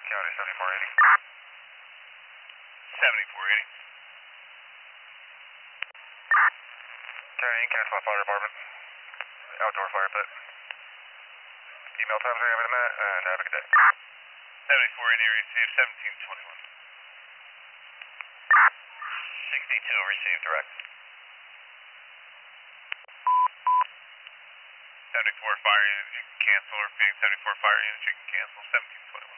County 7480. 7480. County, you can cancel my fire department. Outdoor fire pit. Email times are having a minute, and have a good day. 7480 received 1721. 62 received direct. 74 fire units, you can cancel, or Phoenix 74 fire units, you can cancel 1721.